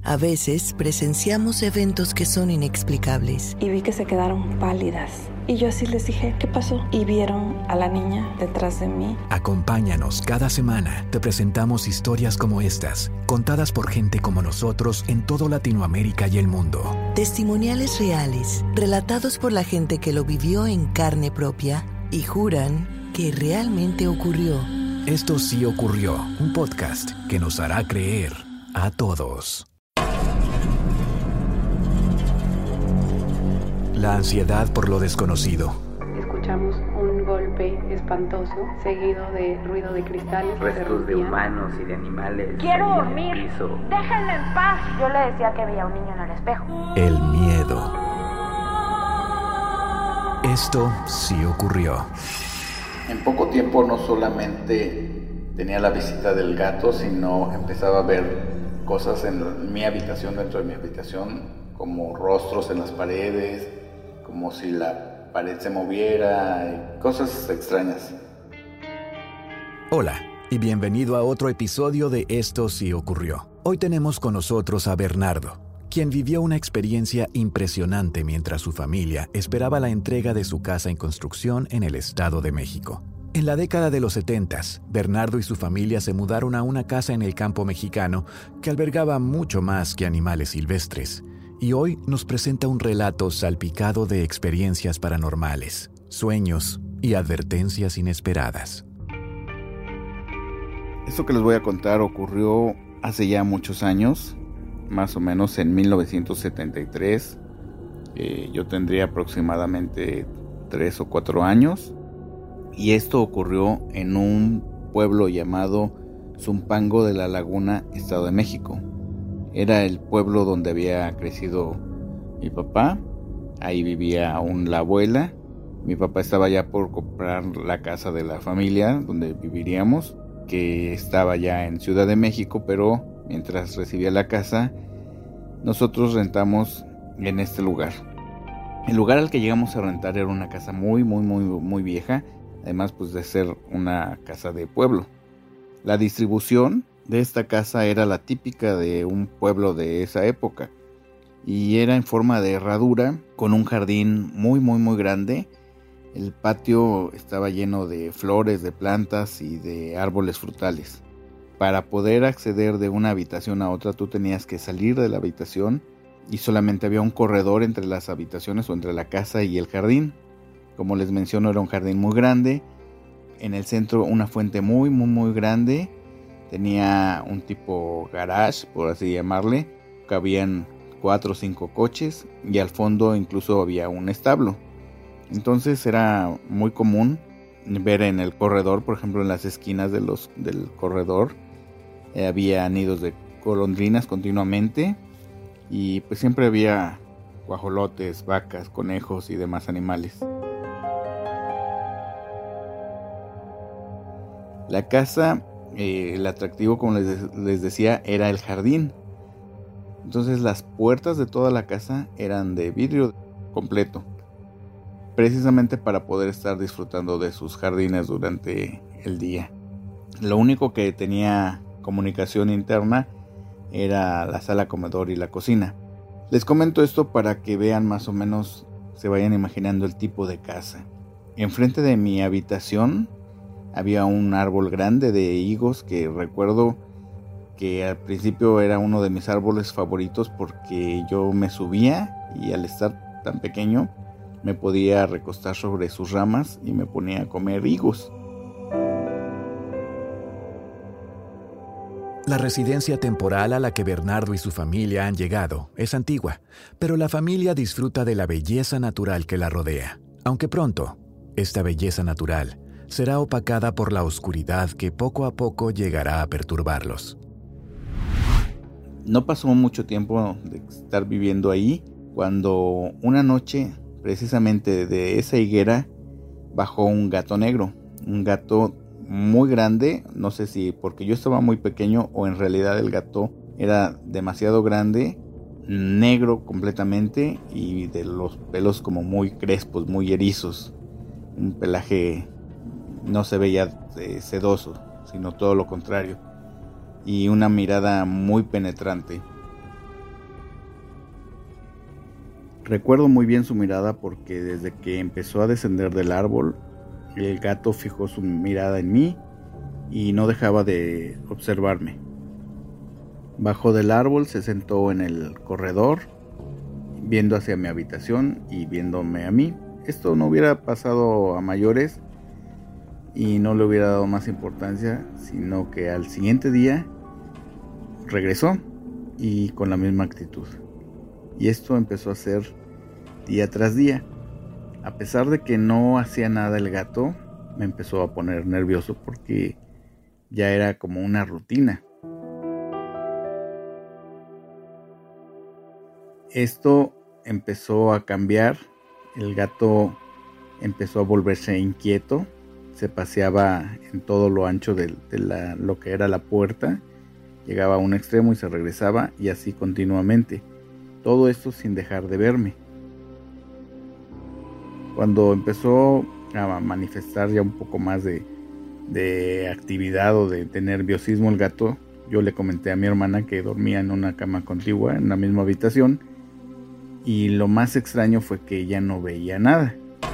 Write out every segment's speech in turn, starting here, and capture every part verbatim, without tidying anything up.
A veces presenciamos eventos que son inexplicables. Y vi que se quedaron pálidas. Y yo así les dije, ¿qué pasó? Y vieron a la niña detrás de mí. Acompáñanos cada semana. Te presentamos historias como estas, contadas por gente como nosotros en toda Latinoamérica y el mundo. Testimoniales reales, relatados por la gente que lo vivió en carne propia y juran que realmente ocurrió. Esto sí ocurrió, un podcast que nos hará creer a todos. La ansiedad por lo desconocido. Escuchamos un golpe espantoso, seguido de ruido de cristales. Restos de humanos y de animales. ¡Quiero dormir! ¡Déjenme en paz! Yo le decía que veía un niño en el espejo. El miedo. Esto sí ocurrió. En poco tiempo no solamente tenía la visita del gato, sino empezaba a ver cosas en mi habitación, dentro de mi habitación, como rostros en las paredes, como si la pared se moviera, cosas extrañas. Hola, y bienvenido a otro episodio de Esto sí ocurrió. Hoy tenemos con nosotros a Bernardo, quien vivió una experiencia impresionante mientras su familia esperaba la entrega de su casa en construcción en el Estado de México. En la década de los setentas, Bernardo y su familia se mudaron a una casa en el campo mexicano que albergaba mucho más que animales silvestres. Y hoy nos presenta un relato salpicado de experiencias paranormales, sueños y advertencias inesperadas. Esto que les voy a contar ocurrió hace ya muchos años, más o menos en mil novecientos setenta y tres. Eh, yo tendría aproximadamente tres o cuatro años. Y esto ocurrió en un pueblo llamado Zumpango de la Laguna, Estado de México. Era el pueblo donde había crecido mi papá. Ahí vivía aún la abuela. Mi papá estaba ya por comprar la casa de la familia donde viviríamos, que estaba ya en Ciudad de México, pero mientras recibía la casa, nosotros rentamos en este lugar. El lugar al que llegamos a rentar era una casa muy, muy, muy, muy vieja, además pues de ser una casa de pueblo. La distribución de esta casa era la típica de un pueblo de esa época y era en forma de herradura con un jardín muy muy muy grande. El patio estaba lleno de flores, de plantas y de árboles frutales. Para poder acceder de una habitación a otra tú tenías que salir de la habitación y solamente había un corredor entre las habitaciones o entre la casa y el jardín. Como les menciono, era un jardín muy grande. En el centro una fuente muy muy muy grande. Tenía un tipo garage, por así llamarle. Cabían cuatro o cinco coches y al fondo incluso había un establo. Entonces era muy común ver en el corredor, por ejemplo en las esquinas de los, del corredor, eh, había nidos de golondrinas continuamente y pues siempre había guajolotes, vacas, conejos y demás animales. La casa, eh, el atractivo, como les, les decía, era el jardín. Entonces las puertas de toda la casa eran de vidrio completo, precisamente para poder estar disfrutando de sus jardines durante el día. Lo único que tenía comunicación interna era la sala comedor y la cocina. Les comento esto para que vean más o menos, se vayan imaginando el tipo de casa. Enfrente de mi habitación había un árbol grande de higos que recuerdo que al principio era uno de mis árboles favoritos porque yo me subía y al estar tan pequeño me podía recostar sobre sus ramas y me ponía a comer higos. La residencia temporal a la que Bernardo y su familia han llegado es antigua, pero la familia disfruta de la belleza natural que la rodea. Aunque pronto, esta belleza natural será opacada por la oscuridad que poco a poco llegará a perturbarlos. No pasó mucho tiempo de estar viviendo ahí cuando una noche, precisamente de esa higuera, bajó un gato negro, un gato muy grande, no sé si porque yo estaba muy pequeño o en realidad el gato era demasiado grande, negro completamente y de los pelos como muy crespos, muy erizos, un pelaje no se veía eh, sedoso, sino todo lo contrario, y una mirada muy penetrante. Recuerdo muy bien su mirada porque desde que empezó a descender del árbol, el gato fijó su mirada en mí y no dejaba de observarme. Bajó del árbol, se sentó en el corredor, viendo hacia mi habitación y viéndome a mí. Esto no hubiera pasado a mayores y no le hubiera dado más importancia, sino que al siguiente día regresó y con la misma actitud. Y esto empezó a ser día tras día. A pesar de que no hacía nada el gato, me empezó a poner nervioso porque ya era como una rutina. Esto empezó a cambiar. El gato empezó a volverse inquieto. Se paseaba en todo lo ancho de, de la, lo que era la puerta. Llegaba a un extremo y se regresaba, y así continuamente. Todo esto sin dejar de verme. Cuando empezó a manifestar ya un poco más de, de actividad o de, de nerviosismo el gato, yo le comenté a mi hermana que dormía en una cama contigua, en la misma habitación, y lo más extraño fue que ella no veía nada.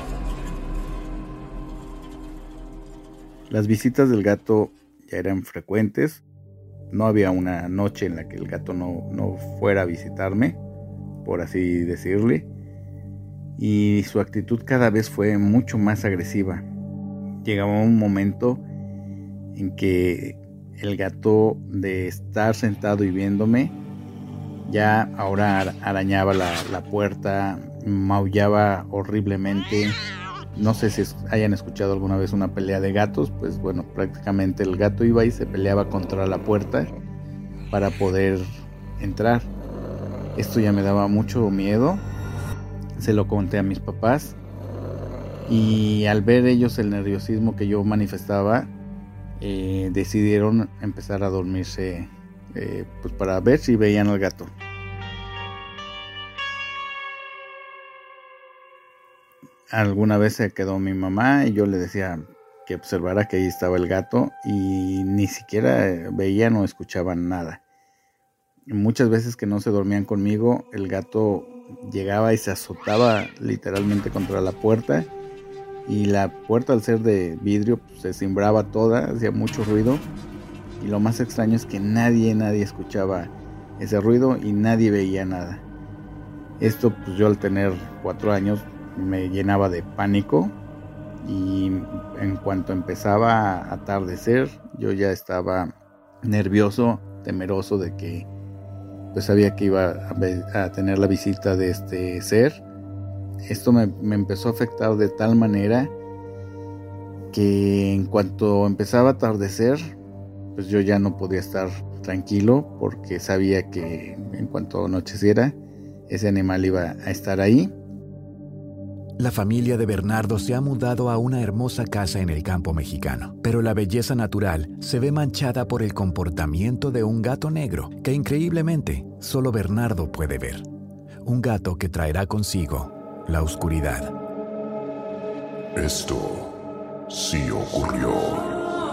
Las visitas del gato ya eran frecuentes. No había una noche en la que el gato no, no fuera a visitarme, por así decirle. Y su actitud cada vez fue mucho más agresiva. Llegaba un momento en que el gato, de estar sentado y viéndome, ya ahora arañaba la, la puerta, maullaba horriblemente. No sé si hayan escuchado alguna vez una pelea de gatos. Pues bueno, prácticamente el gato iba y se peleaba contra la puerta para poder entrar. Esto ya me daba mucho miedo. Se lo conté a mis papás, y al ver ellos el nerviosismo que yo manifestaba, eh, decidieron empezar a dormirse eh, pues para ver si veían al gato. Alguna vez se quedó mi mamá y yo le decía que observara que ahí estaba el gato, y ni siquiera veían o escuchaban nada. Muchas veces que no se dormían conmigo, el gato llegaba y se azotaba literalmente contra la puerta, y la puerta, al ser de vidrio, pues, se cimbraba toda, hacía mucho ruido, y lo más extraño es que nadie, nadie escuchaba ese ruido y nadie veía nada. Esto, pues yo al tener cuatro años me llenaba de pánico, y en cuanto empezaba a atardecer yo ya estaba nervioso, temeroso de que pues sabía que iba a, a tener la visita de este ser. Esto me, me empezó a afectar de tal manera que en cuanto empezaba a atardecer, pues yo ya no podía estar tranquilo, porque sabía que en cuanto anocheciera, ese animal iba a estar ahí. La familia de Bernardo se ha mudado a una hermosa casa en el campo mexicano, pero la belleza natural se ve manchada por el comportamiento de un gato negro que increíblemente solo Bernardo puede ver. Un gato que traerá consigo la oscuridad. Esto sí ocurrió.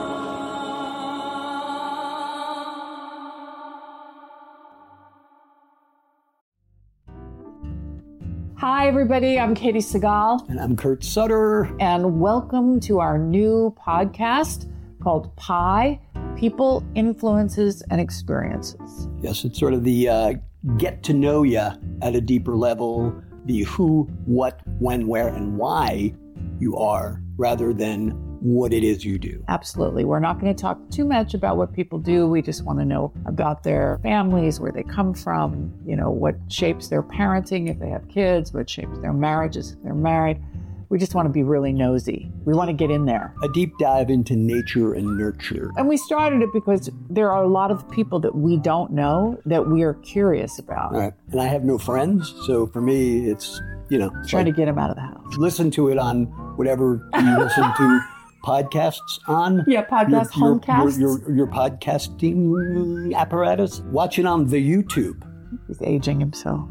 Hi, everybody. I'm Katie Segal. And I'm Kurt Sutter. And welcome to our new podcast called Pi, People, Influences, and Experiences. Yes, it's sort of the uh, get to know you at a deeper level, the who, what, when, where, and why you are, rather than what it is you do. Absolutely. We're not going to talk too much about what people do. We just want to know about their families, where they come from, you know, what shapes their parenting if they have kids, what shapes their marriages if they're married. We just want to be really nosy. We want to get in there. A deep dive into nature and nurture. And we started it because there are a lot of people that we don't know that we are curious about. Right. And I have no friends, so for me, it's, you know. Trying like, to get them out of the house. Listen to it on whatever you listen to. Podcasts on? Yeah, podcast, your, homecasts. Your, your, your podcasting apparatus. Watch it on the YouTube. He's aging himself.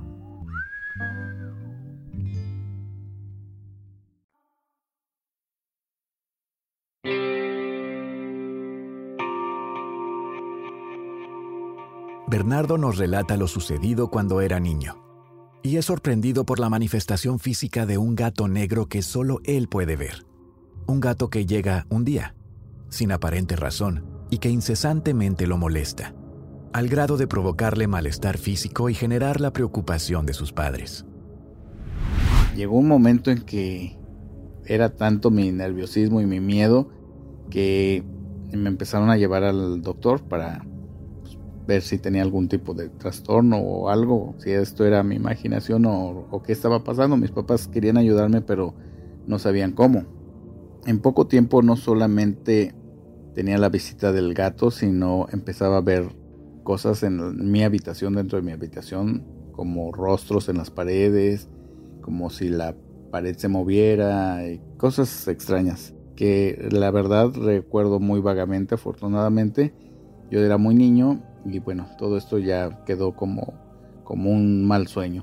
Bernardo nos relata lo sucedido cuando era niño. y es sorprendido por la manifestación física de un gato negro que solo él puede ver. Un gato que llega un día, sin aparente razón, y que incesantemente lo molesta, al grado de provocarle malestar físico y generar la preocupación de sus padres. Llegó un momento en que era tanto mi nerviosismo y mi miedo que me empezaron a llevar al doctor para pues, ver si tenía algún tipo de trastorno o algo, si esto era mi imaginación o, o qué estaba pasando. Mis papás querían ayudarme, pero no sabían cómo. En poco tiempo no solamente tenía la visita del gato, sino empezaba a ver cosas en mi habitación, dentro de mi habitación, como rostros en las paredes, como si la pared se moviera, y cosas extrañas que la verdad recuerdo muy vagamente. Afortunadamente yo era muy niño y bueno, todo esto ya quedó como, como un mal sueño.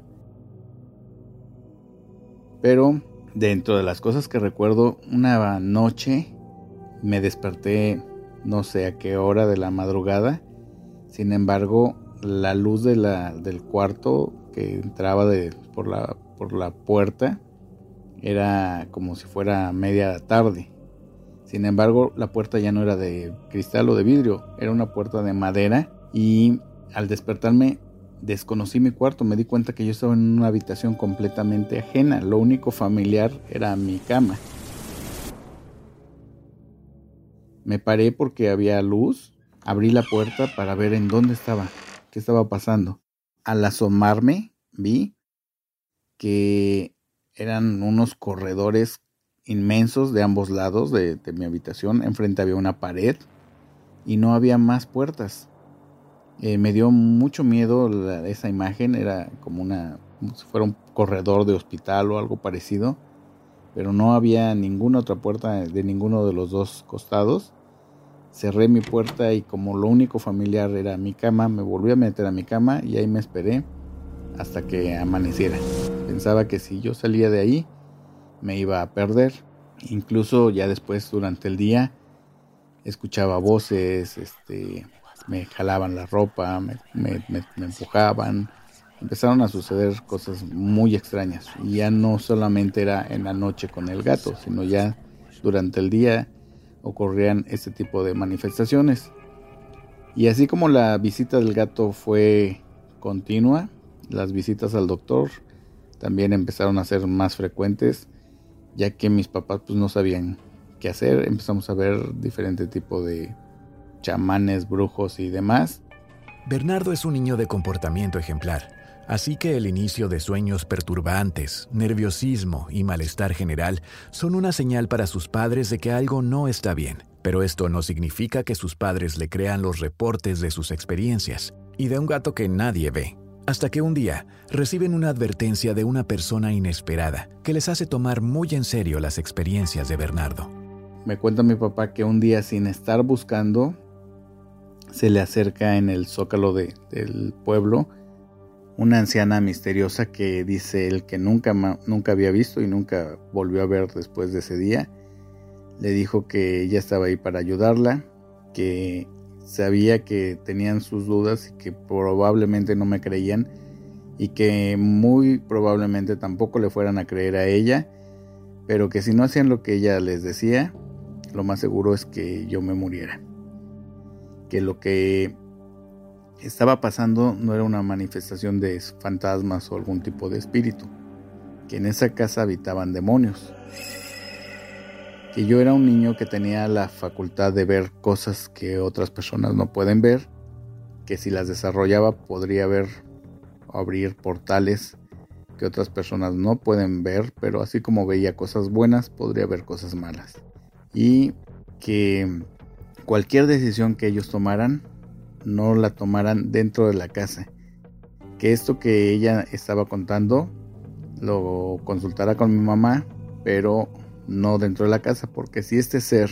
Pero dentro de las cosas que recuerdo, una noche me desperté no sé a qué hora de la madrugada. Sin embargo, la luz de la, del cuarto que entraba de, por, la, por la puerta era como si fuera media tarde. Sin embargo, la puerta ya no era de cristal o de vidrio, era una puerta de madera, y al despertarme desconocí mi cuarto. Me di cuenta que yo estaba en una habitación completamente ajena. Lo único familiar era mi cama. Me paré porque había luz, abrí la puerta para ver en dónde estaba, qué estaba pasando. Al asomarme vi que eran unos corredores inmensos de ambos lados de, de mi habitación. Enfrente había una pared y no había más puertas. Eh, me dio mucho miedo la, esa imagen. Era como una, como si fuera un corredor de hospital o algo parecido, pero no había ninguna otra puerta de ninguno de los dos costados. Cerré mi puerta y como lo único familiar era mi cama, me volví a meter a mi cama y ahí me esperé hasta que amaneciera. Pensaba que si yo salía de ahí me iba a perder. Incluso ya después, durante el día, escuchaba voces, este, me jalaban la ropa, me, me, me, me empujaban. Empezaron a suceder cosas muy extrañas. Y ya no solamente era en la noche con el gato, sino ya durante el día ocurrían este tipo de manifestaciones. Y así como la visita del gato fue continua, las visitas al doctor también empezaron a ser más frecuentes, ya que mis papás pues no sabían qué hacer. Empezamos a ver diferente tipo de chamanes, brujos y demás. Bernardo es un niño de comportamiento ejemplar, así que el inicio de sueños perturbantes, nerviosismo y malestar general son una señal para sus padres de que algo no está bien. Pero esto no significa que sus padres le crean los reportes de sus experiencias y de un gato que nadie ve. Hasta que un día reciben una advertencia de una persona inesperada que les hace tomar muy en serio las experiencias de Bernardo. Me cuenta mi papá que un día, sin estar buscando, se le acerca en el zócalo de, del pueblo una anciana misteriosa que dice él que nunca, nunca había visto y nunca volvió a ver después de ese día. Le dijo que ella estaba ahí para ayudarla, que sabía que tenían sus dudas y que probablemente no me creían y que muy probablemente tampoco le fueran a creer a ella, pero que si no hacían lo que ella les decía, lo más seguro es que yo me muriera. Que lo que estaba pasando no era una manifestación de fantasmas o algún tipo de espíritu, que en esa casa habitaban demonios, que yo era un niño que tenía la facultad de ver cosas que otras personas no pueden ver, que si las desarrollaba podría ver o abrir portales que otras personas no pueden ver, pero así como veía cosas buenas, podría ver cosas malas, y que cualquier decisión que ellos tomaran no la tomaran dentro de la casa, que esto que ella estaba contando lo consultara con mi mamá, pero no dentro de la casa, porque si este ser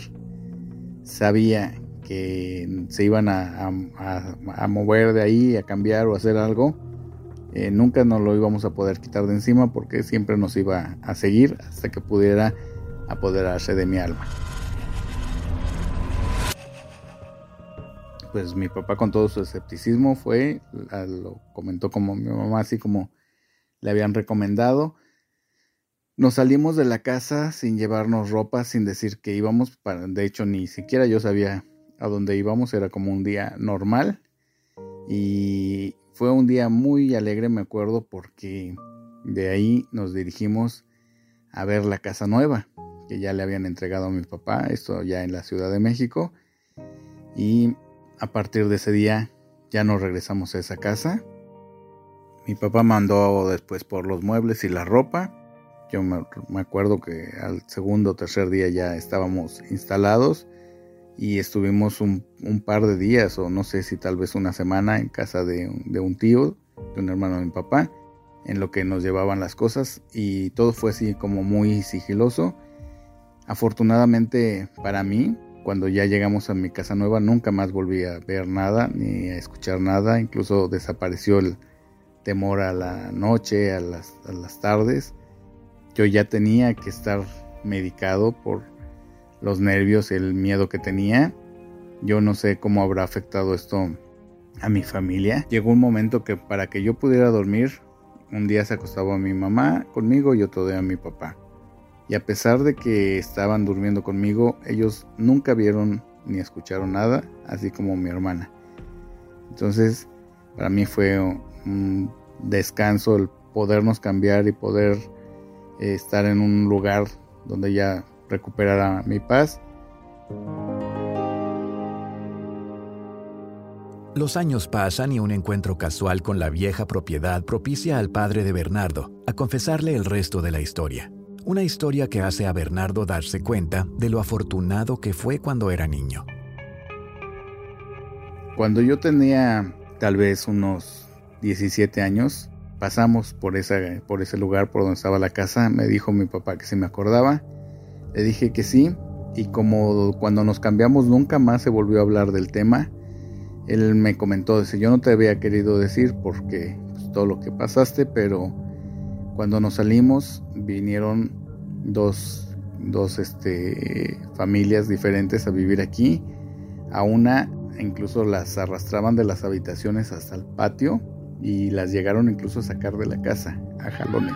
sabía que se iban a, a, a mover de ahí, a cambiar o a hacer algo, eh, nunca nos lo íbamos a poder quitar de encima, porque siempre nos iba a seguir hasta que pudiera apoderarse de mi alma. Pues mi papá, con todo su escepticismo, fue, lo comentó como mi mamá, así como le habían recomendado. Nos salimos de la casa sin llevarnos ropa, sin decir que íbamos. Para, de hecho, ni siquiera yo sabía a dónde íbamos. Era como un día normal. Y fue un día muy alegre, me acuerdo, porque de ahí nos dirigimos a ver la casa nueva que ya le habían entregado a mi papá. Esto ya en la Ciudad de México. Y a partir de ese día ya no regresamos a esa casa. Mi papá mandó después por los muebles y la ropa. Yo me, me acuerdo que al segundo o tercer día ya estábamos instalados y estuvimos un, un par de días, o no sé si tal vez una semana, en casa de, de un tío, de un hermano de mi papá, en lo que nos llevaban las cosas, y todo fue así como muy sigiloso. Afortunadamente para mí, cuando ya llegamos a mi casa nueva, nunca más volví a ver nada ni a escuchar nada. Incluso desapareció el temor a la noche, a las, a las tardes. Yo ya tenía que estar medicado por los nervios, el miedo que tenía. Yo no sé cómo habrá afectado esto a mi familia. Llegó un momento que para que yo pudiera dormir, un día se acostaba mi mamá conmigo y otro día mi papá. Y a pesar de que estaban durmiendo conmigo, ellos nunca vieron ni escucharon nada, así como mi hermana. Entonces, para mí fue un descanso el podernos cambiar y poder eh, estar en un lugar donde ya recuperara mi paz. Los años pasan y un encuentro casual con la vieja propiedad propicia al padre de Bernardo a confesarle el resto de la historia. Una historia que hace a Bernardo darse cuenta de lo afortunado que fue cuando era niño. Cuando yo tenía tal vez unos diecisiete años, pasamos por, esa, por ese lugar por donde estaba la casa. Me dijo mi papá que si me acordaba. Le dije que sí, y como cuando nos cambiamos nunca más se volvió a hablar del tema, él me comentó, dice, yo no te había querido decir porque pues, todo lo que pasaste, pero cuando nos salimos vinieron dos, dos este, familias diferentes a vivir aquí. A una incluso las arrastraban de las habitaciones hasta el patio y las llegaron incluso a sacar de la casa a jalones.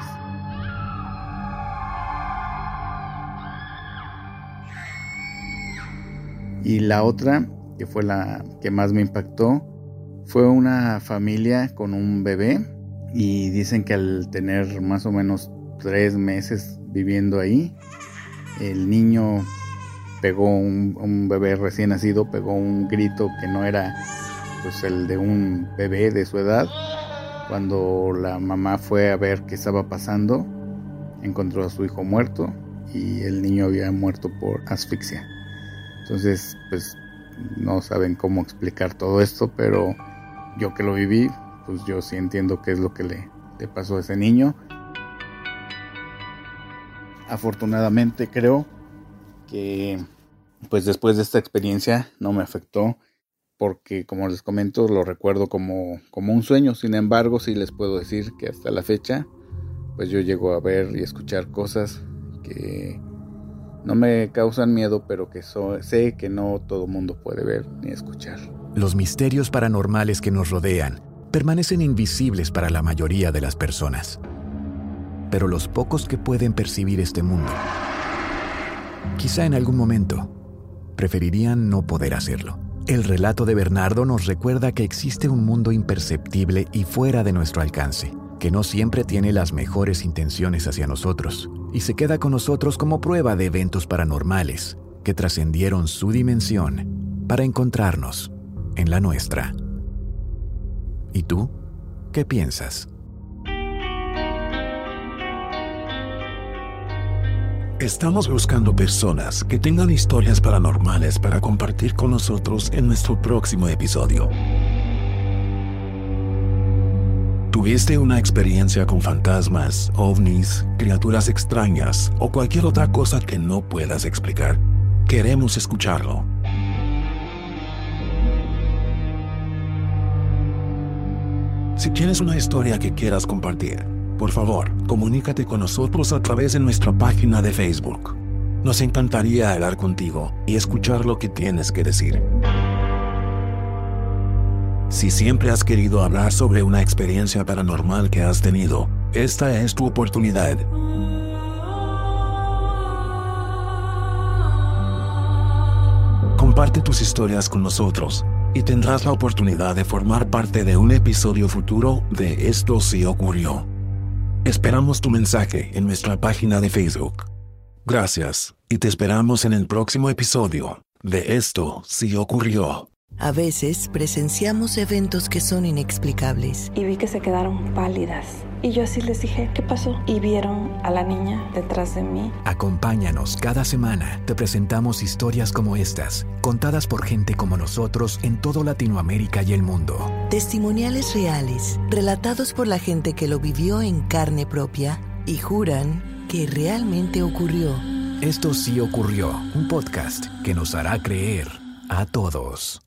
Y la otra, que fue la que más me impactó, fue una familia con un bebé, y dicen que al tener más o menos tres meses viviendo ahí, el niño pegó un, un bebé recién nacido, pegó un grito que no era pues el de un bebé de su edad. Cuando la mamá fue a ver qué estaba pasando, encontró a su hijo muerto y el niño había muerto por asfixia. Entonces, pues no saben cómo explicar todo esto, pero yo que lo viví, pues yo sí entiendo qué es lo que le, le pasó a ese niño. Afortunadamente creo que pues después de esta experiencia no me afectó, porque como les comento lo recuerdo como, como un sueño. Sin embargo, sí les puedo decir que hasta la fecha pues yo llego a ver y escuchar cosas que no me causan miedo, pero que so, sé que no todo mundo puede ver ni escuchar. Los misterios paranormales que nos rodean permanecen invisibles para la mayoría de las personas. Pero los pocos que pueden percibir este mundo, quizá en algún momento, preferirían no poder hacerlo. El relato de Bernardo nos recuerda que existe un mundo imperceptible y fuera de nuestro alcance, que no siempre tiene las mejores intenciones hacia nosotros, y se queda con nosotros como prueba de eventos paranormales que trascendieron su dimensión para encontrarnos en la nuestra. ¿Y tú? ¿Qué piensas? Estamos buscando personas que tengan historias paranormales para compartir con nosotros en nuestro próximo episodio. ¿Tuviste una experiencia con fantasmas, ovnis, criaturas extrañas o cualquier otra cosa que no puedas explicar? Queremos escucharlo. Si tienes una historia que quieras compartir, por favor, comunícate con nosotros a través de nuestra página de Facebook. Nos encantaría hablar contigo y escuchar lo que tienes que decir. Si siempre has querido hablar sobre una experiencia paranormal que has tenido, Esta es tu oportunidad. Comparte tus historias con nosotros y tendrás la oportunidad de formar parte de un episodio futuro de Esto Sí Ocurrió. Esperamos tu mensaje en nuestra página de Facebook. Gracias, y te esperamos en el próximo episodio de Esto Sí Ocurrió. A veces presenciamos eventos que son inexplicables. Y vi que se quedaron pálidas. Y yo así les dije, ¿qué pasó? Y vieron a la niña detrás de mí. Acompáñanos cada semana. Te presentamos historias como estas, contadas por gente como nosotros en todo Latinoamérica y el mundo. Testimoniales reales, relatados por la gente que lo vivió en carne propia y juran que realmente ocurrió. Esto Sí Ocurrió, un podcast que nos hará creer a todos.